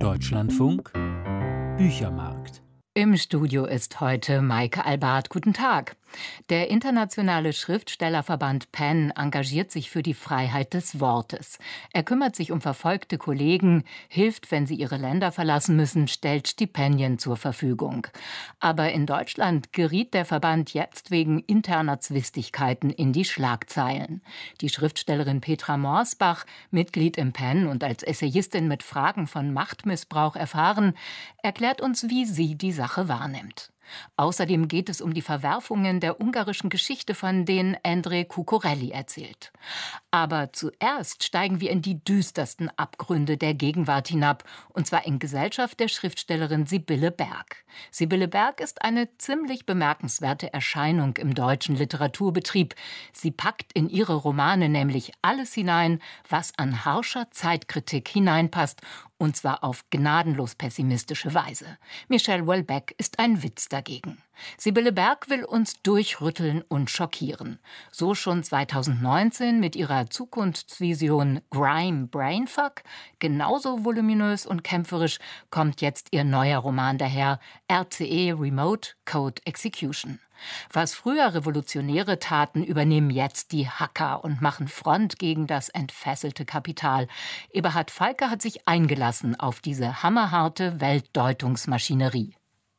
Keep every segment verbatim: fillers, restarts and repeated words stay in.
Deutschlandfunk Büchermarkt. Im Studio ist heute Maike Albart. Guten Tag. Der internationale Schriftstellerverband PEN engagiert sich für die Freiheit des Wortes. Er kümmert sich um verfolgte Kollegen, hilft, wenn sie ihre Länder verlassen müssen, stellt Stipendien zur Verfügung. Aber in Deutschland geriet der Verband jetzt wegen interner Zwistigkeiten in die Schlagzeilen. Die Schriftstellerin Petra Morsbach, Mitglied im PEN und als Essayistin mit Fragen von Machtmissbrauch erfahren, erklärt uns, wie sie die Sache wahrnimmt. Außerdem geht es um die Verwerfungen der ungarischen Geschichte, von denen Endre Cucurelli erzählt. Aber zuerst steigen wir in die düstersten Abgründe der Gegenwart hinab, und zwar in Gesellschaft der Schriftstellerin Sibylle Berg. Sibylle Berg ist eine ziemlich bemerkenswerte Erscheinung im deutschen Literaturbetrieb. Sie packt in ihre Romane nämlich alles hinein, was an harscher Zeitkritik hineinpasst, und zwar auf gnadenlos pessimistische Weise. Michel Houellebecq ist ein Witz dagegen. Sibylle Berg will uns durchrütteln und schockieren. So schon zweitausendneunzehn mit ihrer Zukunftsvision Grime Brainfuck. Genauso voluminös und kämpferisch kommt jetzt ihr neuer Roman daher, R C E Remote Code Execution. Was früher Revolutionäre taten, übernehmen jetzt die Hacker und machen Front gegen das entfesselte Kapital. Eberhard Falke hat sich eingelassen auf diese hammerharte Weltdeutungsmaschinerie.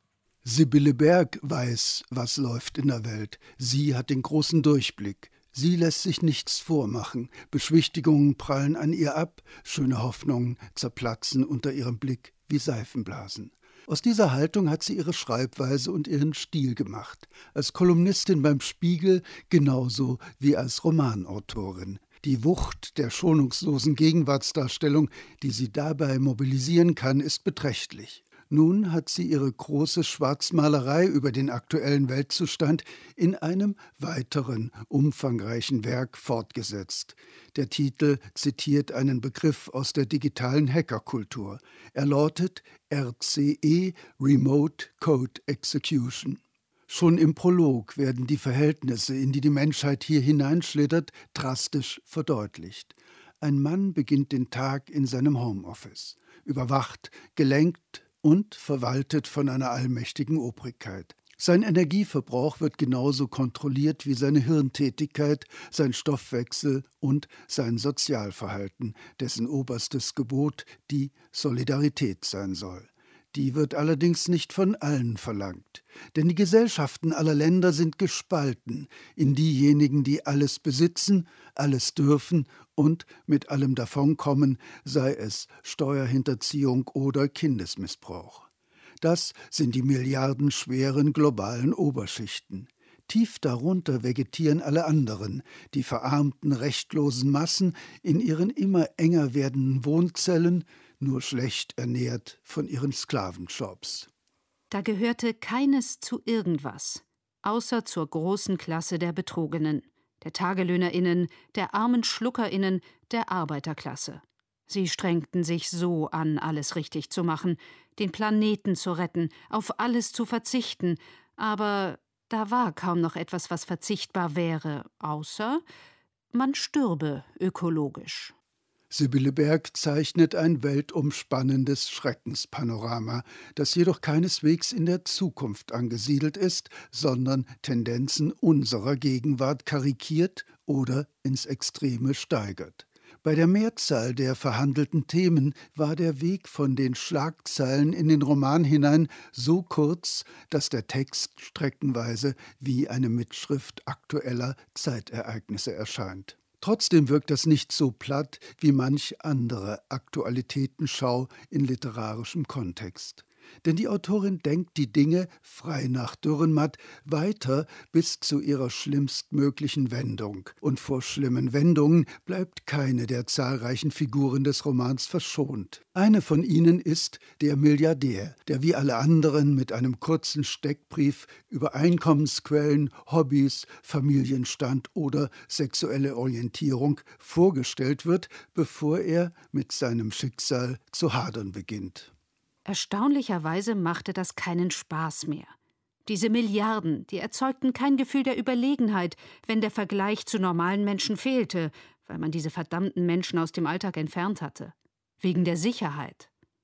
Sibylle Berg weiß, was läuft in der Welt. Sie hat den großen Durchblick. Sie lässt sich nichts vormachen. Beschwichtigungen prallen an ihr ab, schöne Hoffnungen zerplatzen unter ihrem Blick wie Seifenblasen. Aus dieser Haltung hat sie ihre Schreibweise und ihren Stil gemacht. Als Kolumnistin beim Spiegel genauso wie als Romanautorin. Die Wucht der schonungslosen Gegenwartsdarstellung, die sie dabei mobilisieren kann, ist beträchtlich. Nun hat sie ihre große Schwarzmalerei über den aktuellen Weltzustand in einem weiteren, umfangreichen Werk fortgesetzt. Der Titel zitiert einen Begriff aus der digitalen Hackerkultur. Er lautet R C E Remote Code Execution. Schon im Prolog werden die Verhältnisse, in die die Menschheit hier hineinschlittert, drastisch verdeutlicht. Ein Mann beginnt den Tag in seinem Homeoffice, überwacht, gelenkt und verwaltet von einer allmächtigen Obrigkeit. Sein Energieverbrauch wird genauso kontrolliert wie seine Hirntätigkeit, sein Stoffwechsel und sein Sozialverhalten, dessen oberstes Gebot die Solidarität sein soll. Die wird allerdings nicht von allen verlangt. Denn die Gesellschaften aller Länder sind gespalten in diejenigen, die alles besitzen, alles dürfen und mit allem davonkommen, sei es Steuerhinterziehung oder Kindesmissbrauch. Das sind die milliardenschweren globalen Oberschichten. Tief darunter vegetieren alle anderen, die verarmten, rechtlosen Massen in ihren immer enger werdenden Wohnzellen, nur schlecht ernährt von ihren Sklavenshops. Da gehörte keines zu irgendwas, außer zur großen Klasse der Betrogenen, der TagelöhnerInnen, der armen SchluckerInnen, der Arbeiterklasse. Sie strengten sich so an, alles richtig zu machen, den Planeten zu retten, auf alles zu verzichten, aber da war kaum noch etwas, was verzichtbar wäre, außer man stürbe ökologisch. Sibylle Berg zeichnet ein weltumspannendes Schreckenspanorama, das jedoch keineswegs in der Zukunft angesiedelt ist, sondern Tendenzen unserer Gegenwart karikiert oder ins Extreme steigert. Bei der Mehrzahl der verhandelten Themen war der Weg von den Schlagzeilen in den Roman hinein so kurz, dass der Text streckenweise wie eine Mitschrift aktueller Zeitereignisse erscheint. Trotzdem wirkt das nicht so platt wie manch andere Aktualitätenschau in literarischem Kontext. Denn die Autorin denkt die Dinge, frei nach Dürrenmatt, weiter bis zu ihrer schlimmstmöglichen Wendung. Und vor schlimmen Wendungen bleibt keine der zahlreichen Figuren des Romans verschont. Eine von ihnen ist der Milliardär, der wie alle anderen mit einem kurzen Steckbrief über Einkommensquellen, Hobbys, Familienstand oder sexuelle Orientierung vorgestellt wird, bevor er mit seinem Schicksal zu hadern beginnt. Erstaunlicherweise machte das keinen Spaß mehr. Diese Milliarden, die erzeugten kein Gefühl der Überlegenheit, wenn der Vergleich zu normalen Menschen fehlte, weil man diese verdammten Menschen aus dem Alltag entfernt hatte. Wegen der Sicherheit.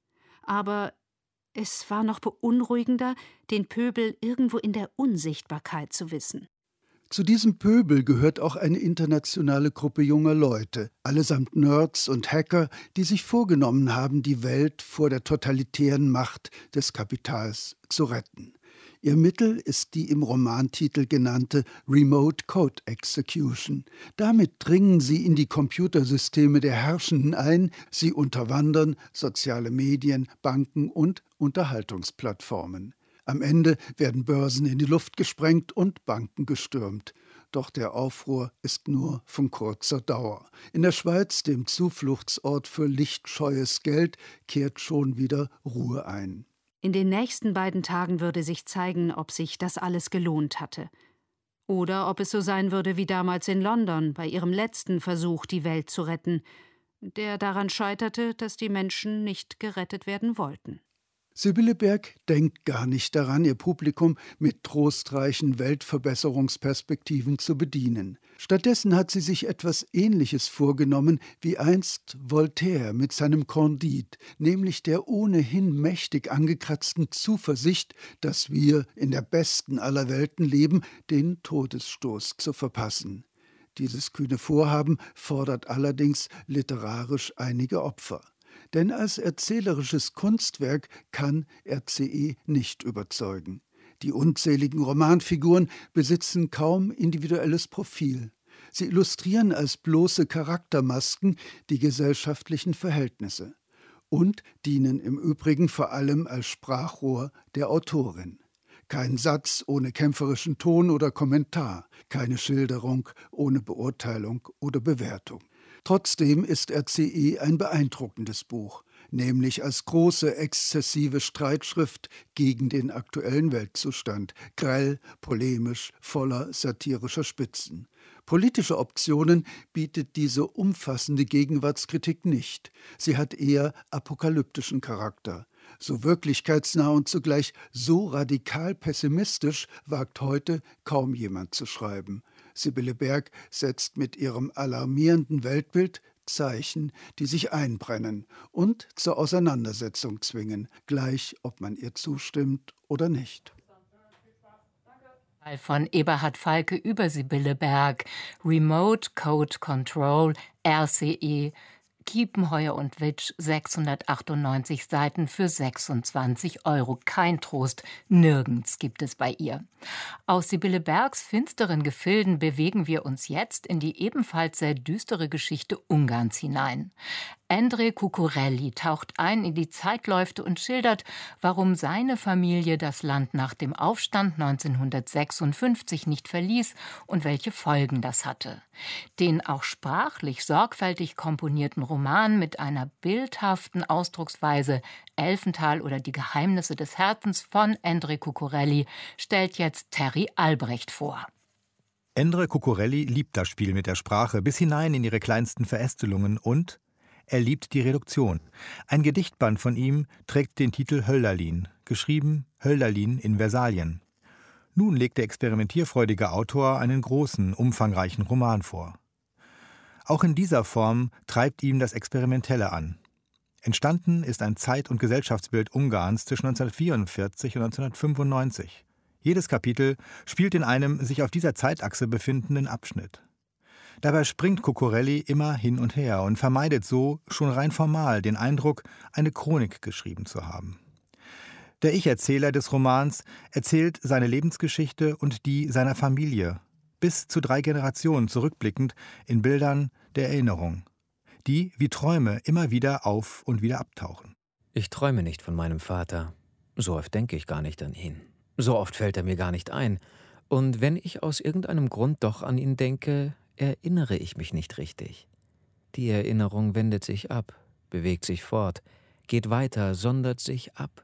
Aber es war noch beunruhigender, den Pöbel irgendwo in der Unsichtbarkeit zu wissen. Zu diesem Pöbel gehört auch eine internationale Gruppe junger Leute, allesamt Nerds und Hacker, die sich vorgenommen haben, die Welt vor der totalitären Macht des Kapitals zu retten. Ihr Mittel ist die im Romantitel genannte Remote Code Execution. Damit dringen sie in die Computersysteme der Herrschenden ein, sie unterwandern soziale Medien, Banken und Unterhaltungsplattformen. Am Ende werden Börsen in die Luft gesprengt und Banken gestürmt. Doch der Aufruhr ist nur von kurzer Dauer. In der Schweiz, dem Zufluchtsort für lichtscheues Geld, kehrt schon wieder Ruhe ein. In den nächsten beiden Tagen würde sich zeigen, ob sich das alles gelohnt hatte. Oder ob es so sein würde wie damals in London bei ihrem letzten Versuch, die Welt zu retten, der daran scheiterte, dass die Menschen nicht gerettet werden wollten. Sibylle Berg denkt gar nicht daran, ihr Publikum mit trostreichen Weltverbesserungsperspektiven zu bedienen. Stattdessen hat sie sich etwas Ähnliches vorgenommen wie einst Voltaire mit seinem Candide, nämlich der ohnehin mächtig angekratzten Zuversicht, dass wir in der besten aller Welten leben, den Todesstoß zu verpassen. Dieses kühne Vorhaben fordert allerdings literarisch einige Opfer. Denn als erzählerisches Kunstwerk kann R C E nicht überzeugen. Die unzähligen Romanfiguren besitzen kaum individuelles Profil. Sie illustrieren als bloße Charaktermasken die gesellschaftlichen Verhältnisse und dienen im Übrigen vor allem als Sprachrohr der Autorin. Kein Satz ohne kämpferischen Ton oder Kommentar, keine Schilderung ohne Beurteilung oder Bewertung. Trotzdem ist R C E ein beeindruckendes Buch, nämlich als große, exzessive Streitschrift gegen den aktuellen Weltzustand, grell, polemisch, voller satirischer Spitzen. Politische Optionen bietet diese umfassende Gegenwartskritik nicht. Sie hat eher apokalyptischen Charakter. So wirklichkeitsnah und zugleich so radikal pessimistisch wagt heute kaum jemand zu schreiben. Sibylle Berg setzt mit ihrem alarmierenden Weltbild Zeichen, die sich einbrennen und zur Auseinandersetzung zwingen, gleich ob man ihr zustimmt oder nicht. Von Eberhard Falke über Sibylle Berg, Remote Code Control, R C E, Kiepenheuer und Witsch, sechshundertachtundneunzig Seiten für sechsundzwanzig Euro. Kein Trost, nirgends gibt es bei ihr. Aus Sibylle Bergs finsteren Gefilden bewegen wir uns jetzt in die ebenfalls sehr düstere Geschichte Ungarns hinein. Endre Cucurelli taucht ein in die Zeitläufe und schildert, warum seine Familie das Land nach dem Aufstand neunzehnhundertsechsundfünfzig nicht verließ und welche Folgen das hatte. Den auch sprachlich sorgfältig komponierten Roman mit einer bildhaften Ausdrucksweise Elfental oder die Geheimnisse des Herzens von Endre Cucurelli stellt jetzt Terry Albrecht vor. Endre Cucurelli liebt das Spiel mit der Sprache bis hinein in ihre kleinsten Verästelungen und er liebt die Reduktion. Ein Gedichtband von ihm trägt den Titel Hölderlin, geschrieben Hölderlin in Versalien. Nun legt der experimentierfreudige Autor einen großen, umfangreichen Roman vor. Auch in dieser Form treibt ihm das Experimentelle an. Entstanden ist ein Zeit- und Gesellschaftsbild Ungarns zwischen neunzehnhundertvierundvierzig und neunzehnhundertfünfundneunzig. Jedes Kapitel spielt in einem sich auf dieser Zeitachse befindenden Abschnitt. Dabei springt Cucurelli immer hin und her und vermeidet so schon rein formal den Eindruck, eine Chronik geschrieben zu haben. Der Ich-Erzähler des Romans erzählt seine Lebensgeschichte und die seiner Familie, bis zu drei Generationen zurückblickend in Bildern der Erinnerung, die wie Träume immer wieder auf und wieder abtauchen. Ich träume nicht von meinem Vater. So oft denke ich gar nicht an ihn. So oft fällt er mir gar nicht ein. Und wenn ich aus irgendeinem Grund doch an ihn denke, erinnere ich mich nicht richtig. Die Erinnerung wendet sich ab, bewegt sich fort, geht weiter, sondert sich ab.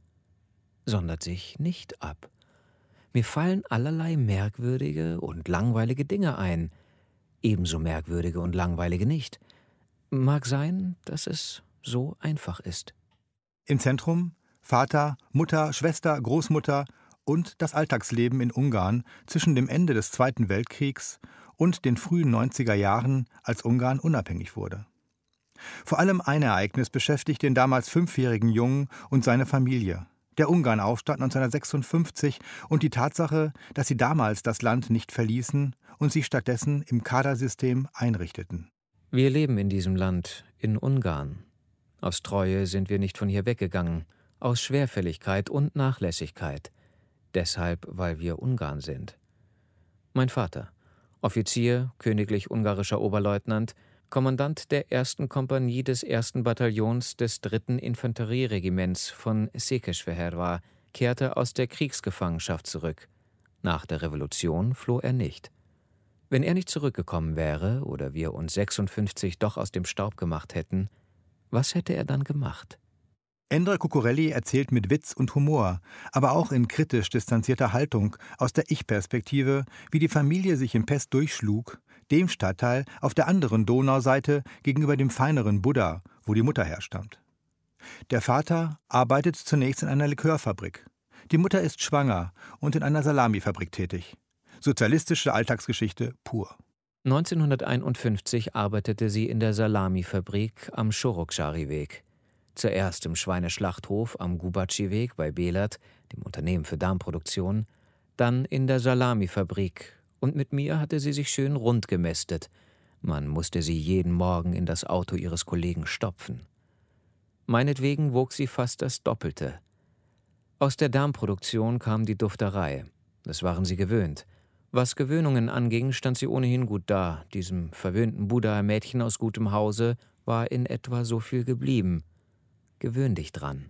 Sondert sich nicht ab. Mir fallen allerlei merkwürdige und langweilige Dinge ein, ebenso merkwürdige und langweilige nicht. Mag sein, dass es so einfach ist. Im Zentrum Vater, Mutter, Schwester, Großmutter und das Alltagsleben in Ungarn zwischen dem Ende des Zweiten Weltkriegs und den frühen neunziger Jahren, als Ungarn unabhängig wurde. Vor allem ein Ereignis beschäftigt den damals fünfjährigen Jungen und seine Familie. Der Ungarnaufstand neunzehnhundertsechsundfünfzig und die Tatsache, dass sie damals das Land nicht verließen und sich stattdessen im Kadersystem einrichteten. Wir leben in diesem Land, in Ungarn. Aus Treue sind wir nicht von hier weggegangen, aus Schwerfälligkeit und Nachlässigkeit. Deshalb, weil wir Ungarn sind. Mein Vater, Offizier, königlich ungarischer Oberleutnant, Kommandant der ersten Kompanie des ersten Bataillons des dritten Infanterieregiments von Székesfehérvár, kehrte aus der Kriegsgefangenschaft zurück. Nach der Revolution floh er nicht. Wenn er nicht zurückgekommen wäre oder wir uns sechsundfünfzig doch aus dem Staub gemacht hätten, was hätte er dann gemacht? Endre Cucurelli erzählt mit Witz und Humor, aber auch in kritisch distanzierter Haltung aus der Ich-Perspektive, wie die Familie sich in Pest durchschlug, dem Stadtteil auf der anderen Donauseite gegenüber dem feineren Buda, wo die Mutter herstammt. Der Vater arbeitet zunächst in einer Likörfabrik. Die Mutter ist schwanger und in einer Salamifabrik tätig. Sozialistische Alltagsgeschichte pur. neunzehnhunderteinundfünfzig arbeitete sie in der Salamifabrik am Soroksári-Weg. Zuerst im Schweineschlachthof am Gubacsi-Weg bei Belat, dem Unternehmen für Darmproduktion, dann in der Salamifabrik. Und mit mir hatte sie sich schön rund gemästet. Man musste sie jeden Morgen in das Auto ihres Kollegen stopfen. Meinetwegen wog sie fast das Doppelte. Aus der Darmproduktion kam die Dufterei. Das waren sie gewöhnt. Was Gewöhnungen anging, stand sie ohnehin gut da. Diesem verwöhnten Buda-Mädchen aus gutem Hause war in etwa so viel geblieben. Gewöhn dich dran.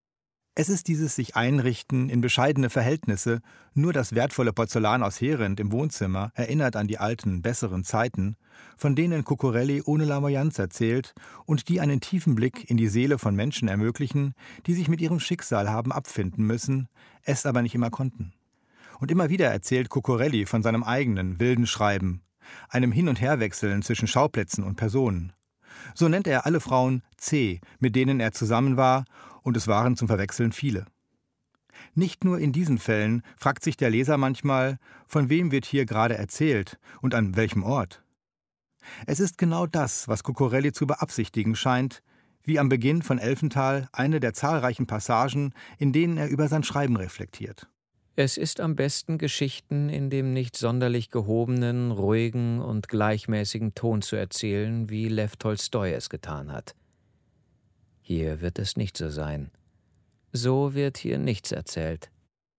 Es ist dieses sich einrichten in bescheidene Verhältnisse, nur das wertvolle Porzellan aus Herend im Wohnzimmer erinnert an die alten, besseren Zeiten, von denen Cucurelli ohne Larmoyanz erzählt und die einen tiefen Blick in die Seele von Menschen ermöglichen, die sich mit ihrem Schicksal haben abfinden müssen, es aber nicht immer konnten. Und immer wieder erzählt Cucurelli von seinem eigenen, wilden Schreiben, einem Hin- und Herwechseln zwischen Schauplätzen und Personen. So nennt er alle Frauen C, mit denen er zusammen war, und es waren zum Verwechseln viele. Nicht nur in diesen Fällen fragt sich der Leser manchmal, von wem wird hier gerade erzählt und an welchem Ort. Es ist genau das, was Cucurelli zu beabsichtigen scheint, wie am Beginn von Elfenthal eine der zahlreichen Passagen, in denen er über sein Schreiben reflektiert. Es ist am besten, Geschichten in dem nicht sonderlich gehobenen, ruhigen und gleichmäßigen Ton zu erzählen, wie Lew Tolstoi es getan hat. Hier wird es nicht so sein. So wird hier nichts erzählt.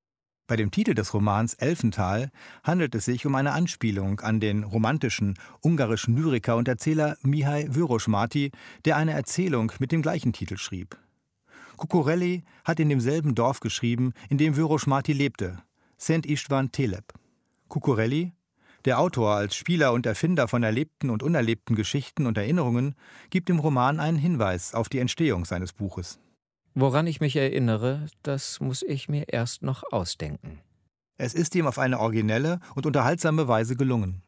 Bei dem Titel des Romans Elfenthal handelt es sich um eine Anspielung an den romantischen ungarischen Lyriker und Erzähler Mihály Vörösmarty, der eine Erzählung mit dem gleichen Titel schrieb. Cucurelli hat in demselben Dorf geschrieben, in dem Vörösmarty lebte, Szent István Telep. Cucurelli, der Autor als Spieler und Erfinder von erlebten und unerlebten Geschichten und Erinnerungen, gibt im Roman einen Hinweis auf die Entstehung seines Buches. Woran ich mich erinnere, das muss ich mir erst noch ausdenken. Es ist ihm auf eine originelle und unterhaltsame Weise gelungen.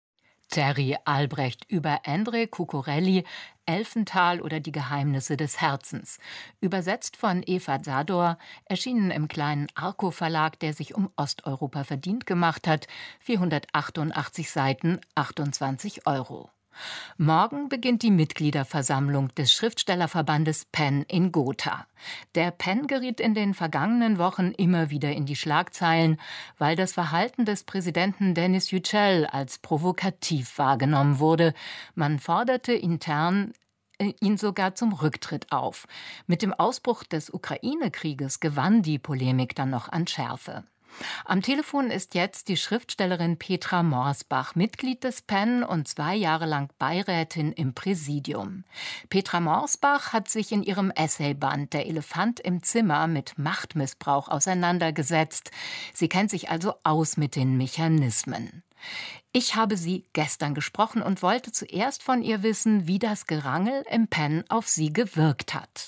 Terry Albrecht über Endre Cucurelli, Elfenthal oder die Geheimnisse des Herzens. Übersetzt von Eva Zador, erschienen im kleinen Arco Verlag, der sich um Osteuropa verdient gemacht hat. vierhundertachtundachtzig Seiten, achtundzwanzig Euro. Morgen beginnt die Mitgliederversammlung des Schriftstellerverbandes Penn in Gotha. Der Penn geriet in den vergangenen Wochen immer wieder in die Schlagzeilen, weil das Verhalten des Präsidenten Denis Yücel als provokativ wahrgenommen wurde. Man forderte intern ihn sogar zum Rücktritt auf. Mit dem Ausbruch des Ukraine-Krieges gewann die Polemik dann noch an Schärfe. Am Telefon ist jetzt die Schriftstellerin Petra Morsbach, Mitglied des Penn und zwei Jahre lang Beirätin im Präsidium. Petra Morsbach hat sich in ihrem Essayband »Der Elefant im Zimmer« mit Machtmissbrauch auseinandergesetzt. Sie kennt sich also aus mit den Mechanismen. Ich habe sie gestern gesprochen und wollte zuerst von ihr wissen, wie das Gerangel im Penn auf sie gewirkt hat.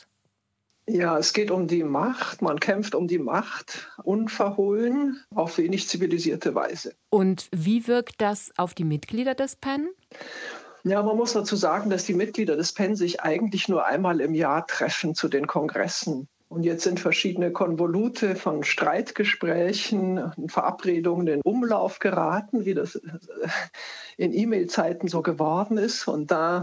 Ja, es geht um die Macht. Man kämpft um die Macht, unverhohlen, auf wenig zivilisierte Weise. Und wie wirkt das auf die Mitglieder des Penn? Ja, man muss dazu sagen, dass die Mitglieder des Penn sich eigentlich nur einmal im Jahr treffen zu den Kongressen. Und jetzt sind verschiedene Konvolute von Streitgesprächen und Verabredungen in Umlauf geraten, wie das in E-Mail-Zeiten so geworden ist. Und da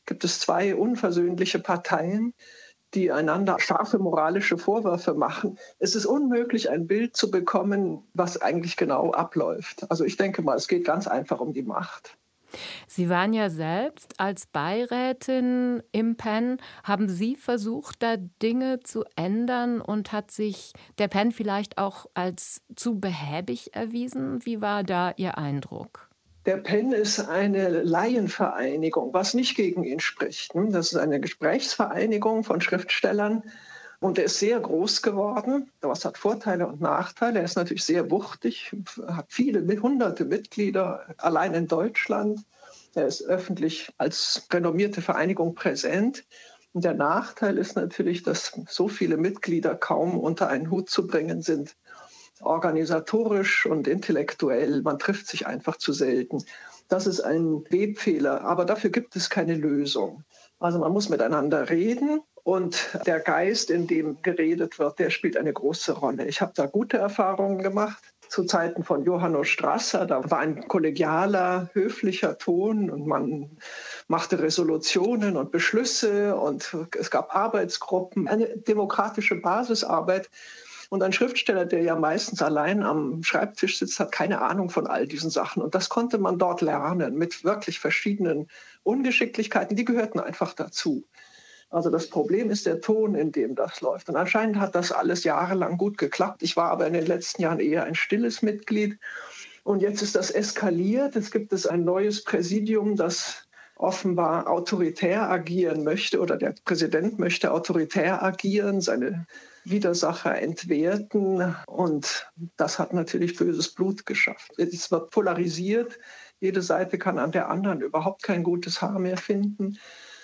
gibt es zwei unversöhnliche Parteien, die einander scharfe moralische Vorwürfe machen. Es ist unmöglich, ein Bild zu bekommen, was eigentlich genau abläuft. Also ich denke mal, es geht ganz einfach um die Macht. Sie waren ja selbst als Beirätin im Pen. Haben Sie versucht, da Dinge zu ändern, und hat sich der Pen vielleicht auch als zu behäbig erwiesen? Wie war da Ihr Eindruck? Der Pen ist eine Laienvereinigung, was nicht gegen ihn spricht. Das ist eine Gesprächsvereinigung von Schriftstellern. Und er ist sehr groß geworden. Das hat Vorteile und Nachteile. Er ist natürlich sehr wuchtig, hat viele, hunderte Mitglieder, allein in Deutschland. Er ist öffentlich als renommierte Vereinigung präsent. Und der Nachteil ist natürlich, dass so viele Mitglieder kaum unter einen Hut zu bringen sind. Organisatorisch und intellektuell. Man trifft sich einfach zu selten. Das ist ein Webfehler, aber dafür gibt es keine Lösung. Also man muss miteinander reden. Und der Geist, in dem geredet wird, der spielt eine große Rolle. Ich habe da gute Erfahrungen gemacht. Zu Zeiten von Johannes Strasser, da war ein kollegialer, höflicher Ton und man machte Resolutionen und Beschlüsse und es gab Arbeitsgruppen, eine demokratische Basisarbeit. Und ein Schriftsteller, der ja meistens allein am Schreibtisch sitzt, hat keine Ahnung von all diesen Sachen. Und das konnte man dort lernen mit wirklich verschiedenen Ungeschicklichkeiten, die gehörten einfach dazu. Also das Problem ist der Ton, in dem das läuft. Und anscheinend hat das alles jahrelang gut geklappt. Ich war aber in den letzten Jahren eher ein stilles Mitglied. Und jetzt ist das eskaliert. Jetzt gibt es ein neues Präsidium, das offenbar autoritär agieren möchte, oder der Präsident möchte autoritär agieren, seine Widersacher entwerten. Und das hat natürlich böses Blut geschafft. Es wird polarisiert. Jede Seite kann an der anderen überhaupt kein gutes Haar mehr finden.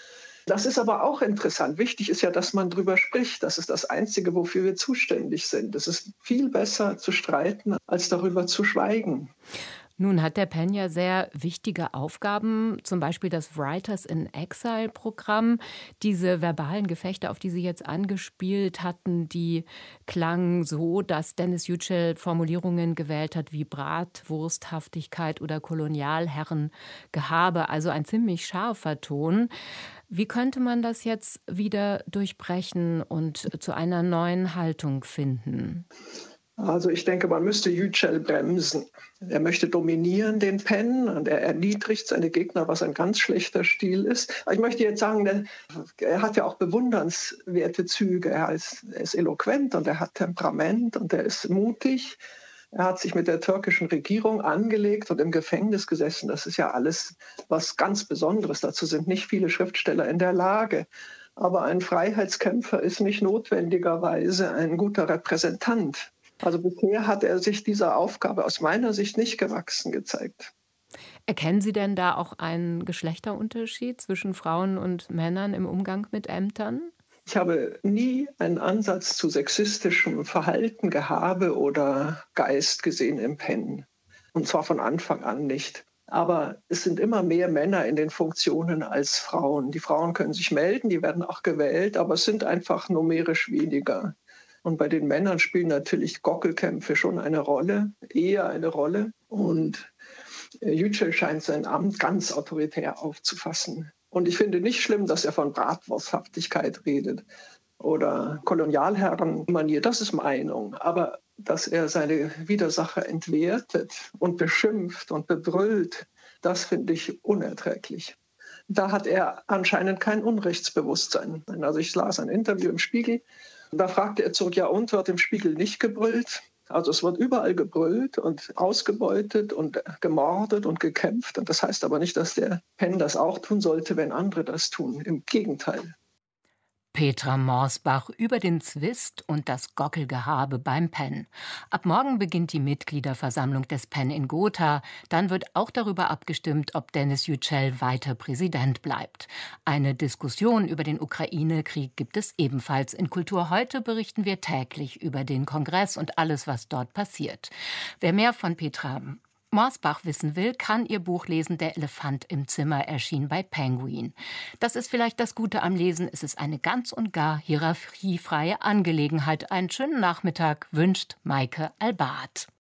Das ist aber auch interessant. Wichtig ist ja, dass man darüber spricht. Das ist das Einzige, wofür wir zuständig sind. Es ist viel besser zu streiten, als darüber zu schweigen. Nun hat der Pen ja sehr wichtige Aufgaben, zum Beispiel das Writers in Exile-Programm. Diese verbalen Gefechte, auf die Sie jetzt angespielt hatten, die klangen so, dass Dennis Yücel Formulierungen gewählt hat wie Bratwursthaftigkeit oder Kolonialherrengehabe, also ein ziemlich scharfer Ton. Wie könnte man das jetzt wieder durchbrechen und zu einer neuen Haltung finden? Also ich denke, man müsste Yücel bremsen. Er möchte dominieren, den Pen, und er erniedrigt seine Gegner, was ein ganz schlechter Stil ist. Aber ich möchte jetzt sagen, er hat ja auch bewundernswerte Züge. Er ist, er ist eloquent und er hat Temperament und er ist mutig. Er hat sich mit der türkischen Regierung angelegt und im Gefängnis gesessen. Das ist ja alles was ganz Besonderes. Dazu sind nicht viele Schriftsteller in der Lage. Aber ein Freiheitskämpfer ist nicht notwendigerweise ein guter Repräsentant. Also bisher hat er sich dieser Aufgabe aus meiner Sicht nicht gewachsen gezeigt. Erkennen Sie denn da auch einen Geschlechterunterschied zwischen Frauen und Männern im Umgang mit Ämtern? Ich habe nie einen Ansatz zu sexistischem Verhalten, Gehabe oder Geist gesehen im Pen. Und zwar von Anfang an nicht. Aber es sind immer mehr Männer in den Funktionen als Frauen. Die Frauen können sich melden, die werden auch gewählt, aber es sind einfach numerisch weniger. Und bei den Männern spielen natürlich Gockelkämpfe schon eine Rolle, eher eine Rolle. Und Yücel scheint sein Amt ganz autoritär aufzufassen. Und ich finde nicht schlimm, dass er von Bratwursthaftigkeit redet oder Kolonialherrenmanier, das ist Meinung. Aber dass er seine Widersacher entwertet und beschimpft und bebrüllt, das finde ich unerträglich. Da hat er anscheinend kein Unrechtsbewusstsein. Also ich las ein Interview im Spiegel. Da fragte er zurück, ja, und wird im Spiegel nicht gebrüllt? Also es wird überall gebrüllt und ausgebeutet und gemordet und gekämpft. Und das heißt aber nicht, dass der Pen das auch tun sollte, wenn andere das tun. Im Gegenteil. Petra Morsbach über den Zwist und das Gockelgehabe beim Pen. Ab morgen beginnt die Mitgliederversammlung des Pen in Gotha. Dann wird auch darüber abgestimmt, ob Dennis Yücel weiter Präsident bleibt. Eine Diskussion über den Ukraine-Krieg gibt es ebenfalls. In Kultur heute berichten wir täglich über den Kongress und alles, was dort passiert. Wer mehr von Petra Morsbach wissen will, kann ihr Buch lesen. Der Elefant im Zimmer erschien bei Penguin. Das ist vielleicht das Gute am Lesen. Es ist eine ganz und gar hierarchiefreie Angelegenheit. Einen schönen Nachmittag wünscht Maike Albart.